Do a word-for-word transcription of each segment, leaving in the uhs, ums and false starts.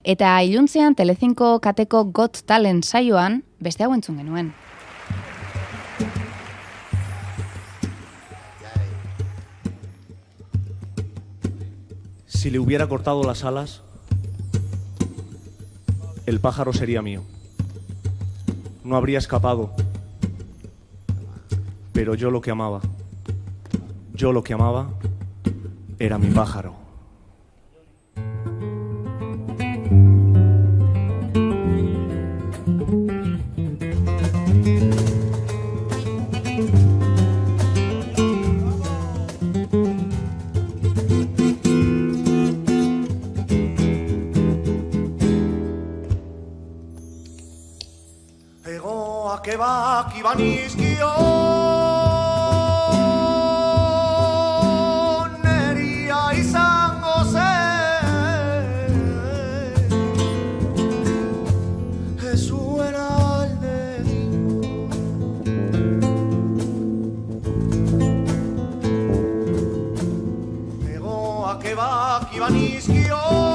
Eta iluntzean Telecinco kateko Got Talent saioan beste hau entzun genuen. Si le hubiera cortado las alas, el pájaro sería mío. No habría escapado. Pero yo lo que amaba, yo lo que amaba era mi pájaro. Egoak ebak ibanizkio neria izango zen ez zuen alde egoak ebak ibanizkio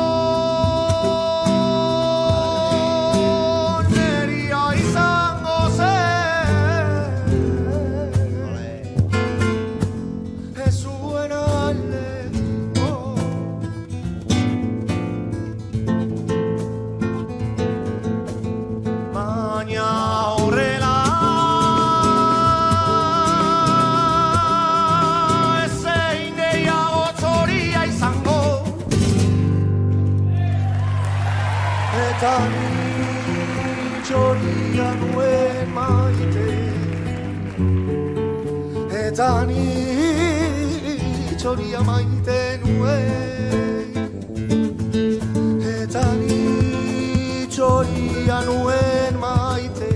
Txoria nuen maite Eta ni txoria maite nuen Eta ni txoria nuen maite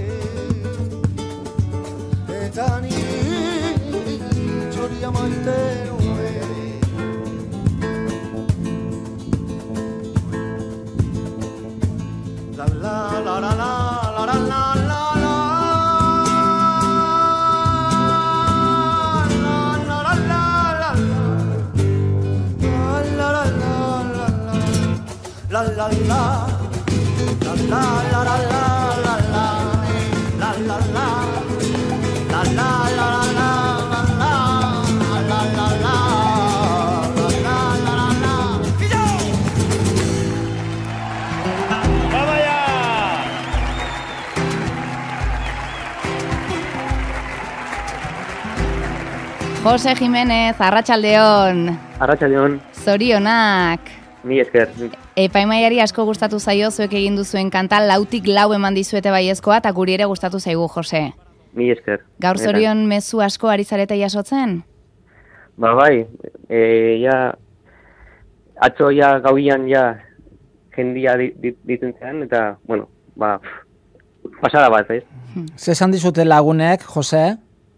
Eta ni txoria maite nuen La la la la la la la la la la la la Jose Jimenez, arratsaldeon. Arratsaldeon. Zorionak. Mi esker. Epaimaiari asko gustatu zaio zuek egin duzuen kanta lautik lau eman dizuete baiezkoa eta guri ere gustatu zaigu, Jose. Mi esker. Gaur zorion mezu asko ari zarete jasotzen? Ba bai, e, ja, atzo ja gauian ja jendia ditzen zean, eta, bueno, ba, pasada bat, ez? Ze esan dizute lagunek, Jose?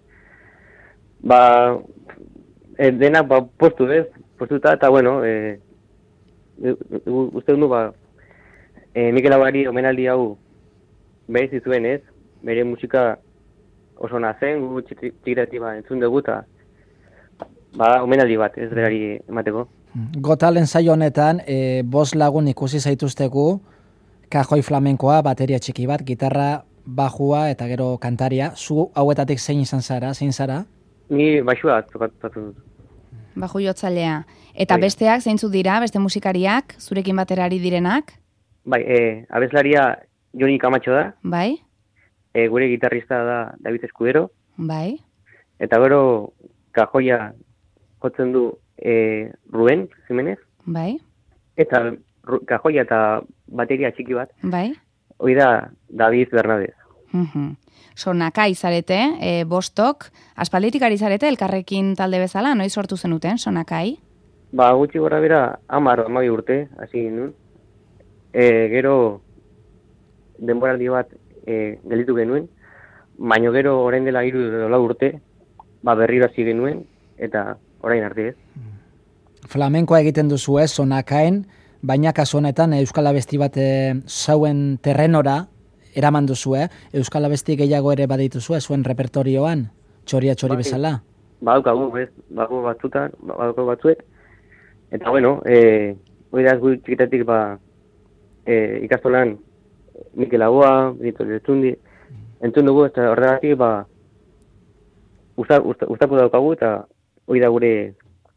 Ba, e, denak ba, postu, ez? Postuta, eta, bueno, e, uste du, ba, e, Mikel Aurari omenaldi hau berezi zuen, ez? Bere musika oso nazen, gu txikirati ba, entzun dugu, eta ba, omenaldi bat, ez berari emateko. Gotalen saio honetan, e, bost lagun ikusi zaituztegu, kajoi flamenkoa, bateria txiki bat, gitarra, bajua eta gero kantaria. Zu hauetatik zein izan zara, zein zara? Ni baxua tokatu dut. Baju jotzailea. Eta bai. Besteak zeintzuk dira, beste musikariak, zurekin baterari direnak? Bai, e, abeslaria Joni Camacho da. Bai. E, gure gitarrista da David Escudero. Bai. Eta gero kajoia jotzen du e, Ruben Jimenez. Bai. Eta kajoia eta bateria txiki bat. Bai. Hoi da David Bernadez. Uh-huh. Sonaka izarete, e, bostok, aspalditik ari zarete elkarrekin talde bezala, noiz sortu zenuten, Sonakai? Ba, gutxi gora bera, amar, amabi urte, hasi ginen. E, gero, denboraldi bat e, gelditu genuen, baino gero orain dela hiru edo lau urte, ba, berriro hasi genuen, eta orain arte ez. Flamenkoa egiten duzu ez, Sonakaen, baina kasu honetan Euskal Abesti bat e, zauen terrenora, eraman duzu, eh? Euskal Abesti gehiago ere badituzu, zuen repertorioan, txoria txori ba, bezala? Badukagu, ez, badukagu batzutan, badukagu batzuek. Eta, bueno, eh, hori da, gu txikitatik, ba, e, ikastolan Mikel Laboa, Benito Lertxundi, entzun dugu, eta horregatik, ba, ustako usta, usta daukagu, eta hori da gure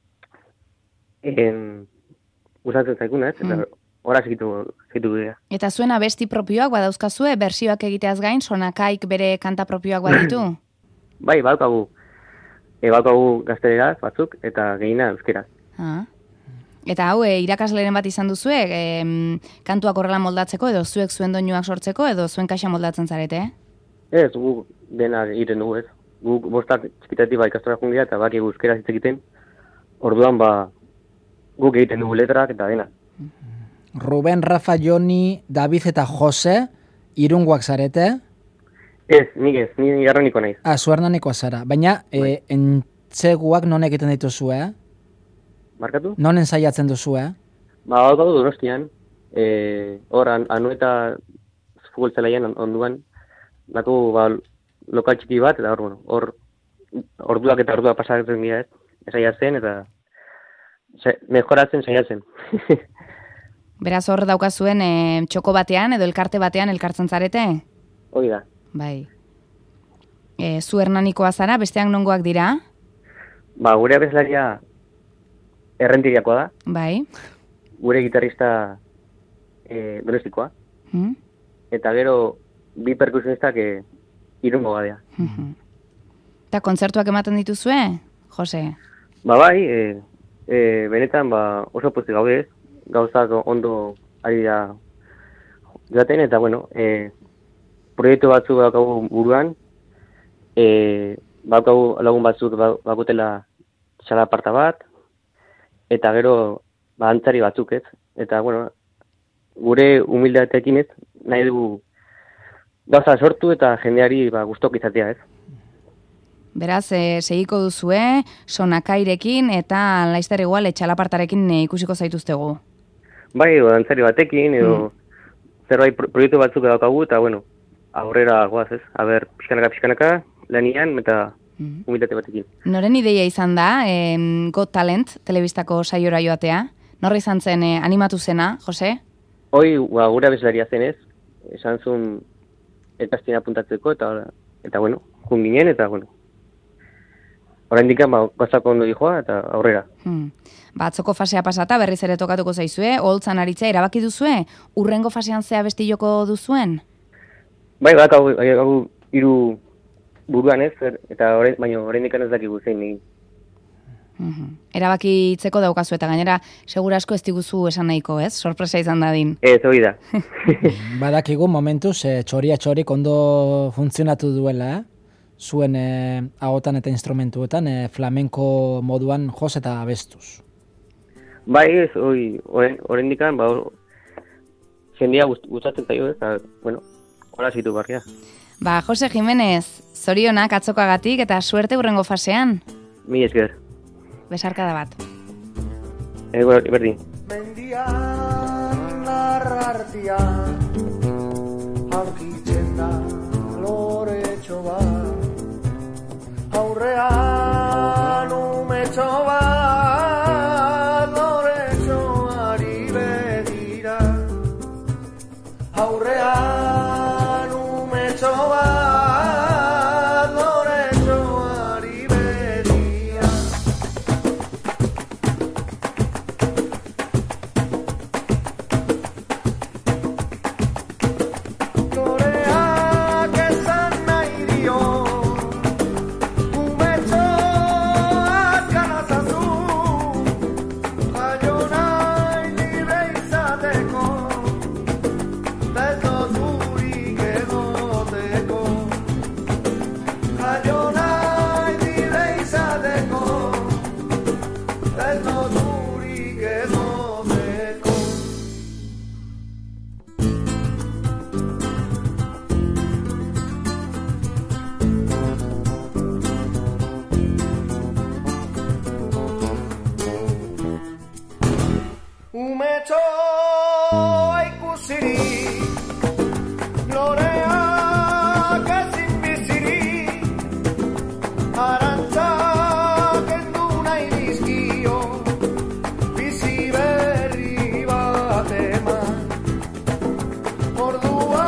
en, gustatzen zaikuna, ez? Eta horra segitu, segitu gure. Eta zuen abesti propioak badauzkazue, bersioak egiteaz gain, Sonakaik bere kanta propioak baditu? Bai, badaukagu. E, badaukagu gazteleraz batzuk, eta gehiena euskeraz. Ah. Eta hau, e, irakasleren bat izan duzuek, e, kantuak horrela moldatzeko, edo zuek zuen doinuak sortzeko, edo zuen kaxa moldatzen zarete, eh? Ez, gu dena egiten dugu, ez. Gu bostak txikitatik ba ikastora jungia, eta baki euskeraz hitz egiten, orduan ba guk egiten dugu letrak eta dena. Ruben, Rafa, Joni, David eta Jose, Irungoak zarete? Ez, nik ez, ni Hernaniko naiz. Ah, zu Hernanikoa zara. Baina, e, entzeguak non egiten dituzu, eh? Markatu? Non ensaiatzen duzu, eh? Ba, hau dago Donostian, e, hor, an, anueta futbol zelaian onduan, dako ba, lokal txiki bat, eta hor, bueno, hor, orduak eta orduak pasatzen dira, ez? Esaiatzen, eta mejoratzen saiatzen. Beraz hor daukazuen e, txoko batean edo elkarte batean elkartzen zarete? Hoi da. Bai. E, zu Hernanikoa zara, besteak nongoak dira? Ba, gure abeslaria Errentiriakoa da. Bai. Gure gitarrista e, Donostikoa. Hmm? Eta gero bi perkusionistak e, Irungo gadea. Hmm. Eta kontzertuak ematen dituzue, Jose? Ba bai, e, e, benetan ba, oso pozik gaude ez. Gauzak ondo ari da jaten, eta bueno, e, proiektu batzuk daukagu buruan, e, daukagu lagun batzuk bakutela txalaparta bat, eta gero ba, antzari batzuk ez. Eta bueno, gure humildateekin ez, nahi dugu gauza sortu eta jendeari ba, gustok izatea ez. Beraz, e, segiko duzue, Sonakairekin eta laizter igual etxalapartarekin e, ikusiko zaituztegu. Bai, edo dantzari batekin, edo mm. zerbait proiektu batzuk daukagu, eta bueno, aurrera goaz ez. Aber, pixkanaka, pixkanaka, lanian, eta mm. humildate batekin. Noren ideia izan da, e, Got Talent, telebistako saiora joatea? Norra izan zen, e, animatu zena, Jose? Hoi, ba, gure abeslaria zen ez, esan zuen ekastina apuntatzeko, eta, eta bueno, jun ginen, eta bueno, orain dikan, ba, gozako ondo dijoa, eta aurrera. Hmm. Ba, atzoko fasea pasata, berriz ere tokatuko zaizue, oholtzan aritzea erabaki duzue, urrengo fasean zea besti joko duzuen? Bai, bak, hau, hau iru buruan ez, eta orain, baina orain dikan ez dakigu zein egin. Mm-hmm. Erabakitzeko daukazu, eta gainera, segura asko ez diguzu esan nahiko, ez? Sorpresa izan dadin. Ez, hori da. Badakigu momentuz, e, txoria txorik ondo funtzionatu duela, eh? Zuen eh, ahotan eta instrumentuetan eh, flamenko moduan jos eta abestuz. Bai, ez, hori, horren dikan, ba, jendia gustatzen zaio, ez, eta, bueno, hola zitu barria. Ba, Jose Jimenez, zorionak atzokagatik eta suerte hurrengo fasean. Mi esker. Besarkada bat. Ego, berdin. Mendian arrartia aurkitzen da loretxo bat, aurrean umetxo bat loretxoari begira, aurrean umetxo bat loretxoari begira. Loreak esan nahi dio, umetxoak ganazazu, jaio nahi libre izateko, beso zurik egoteko, jaio nahi libre izateko, beso zurik egoteko. Umetxoa ikusirik, loreak ezin bizirik, arantzak endu nahi dizkio, bizi berri bat eman, ordua